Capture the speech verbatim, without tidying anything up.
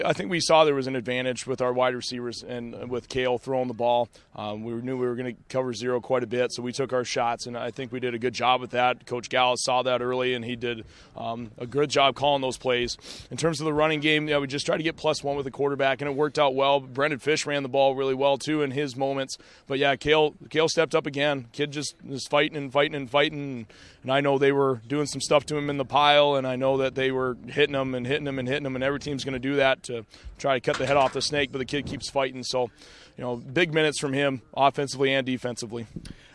I think we saw there was an advantage with our wide receivers and with Kale throwing the ball. Um, we knew we were going to cover zero quite a bit, so we took our shots, and I think we did a good job with that. Coach Gallis saw that early, and he did um, a good job calling those plays. In terms of the running game, yeah, we just tried to get plus one with the quarterback, and it worked out well. Brendan Fish ran the ball really well, too, in his moments. But, yeah, Kale, Kale stepped up again. Kid just was fighting and fighting and fighting, and I know they were doing some stuff to him in the pile, and I know that they were hitting him and hitting him and hitting him, and every team's going to do that to try to cut the head off the snake, but the kid keeps fighting. So, you know, big minutes from him offensively and defensively.